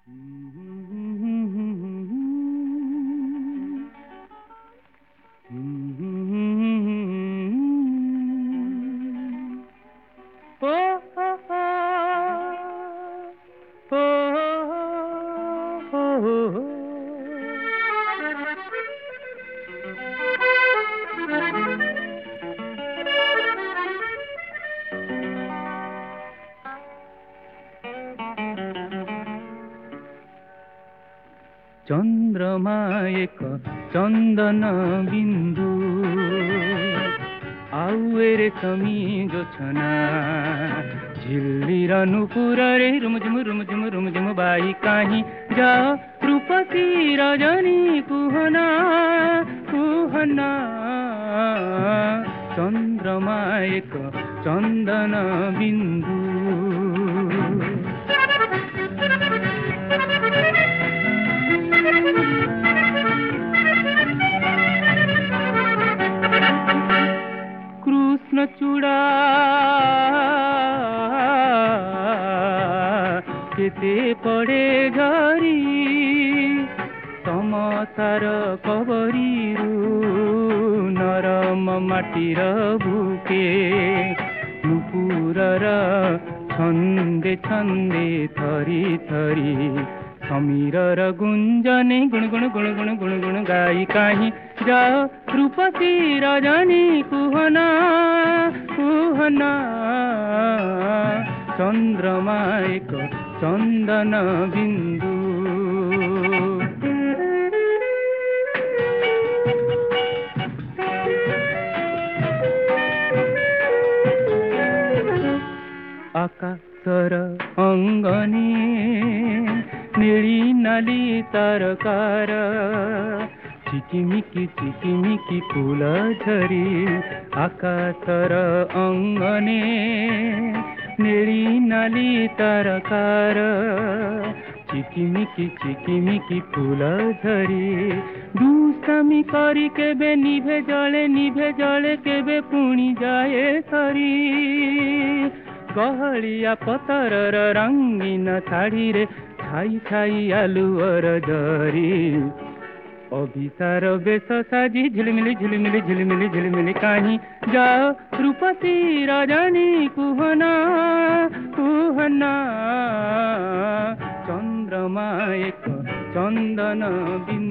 चन्द्रमा एक चन्दन बिन्दु आउरे समी जोछना झिल्लिरनु पुररे रुमझुम रुमझुम रुमझुम बाई काहीँ जा रूपसी रजनी कुहना कुहना चन्द्रमा एक चन्दन बिन्दु कृष्ण चूड़ा केते पड़े झरी समाचार कबरीरू नरम माटीर बुके नुपुरर छन्दे छन्दे थरी थरी समीरर गुंजने गुण गुण गुण गुण गुण गुण गाई काहीँ जाओ रूपसी रजनी कुहना कुहना चन्द्रमा एक चन्दन बिन्दु आकाशर अङ्गने नीली नाली तरकार चिकिमिकी फूल झरी आकाशर अङ्गने नीली नाली तरकार चिकिमिकी फूल झरी दुष्कामी करी केबे निभे जले केबे पुणी जाए सरी गहलिया पतरर रंगीन छाड़ी रे छाई छाई आलुअर जरी अभिसार बेस साजी झिलमिली झिलमिली झिलमिली झिलमिली काहीँ जाओ रूपसी रजनी कुहना कुहना चन्द्रमा एक चन्दन बिन्दु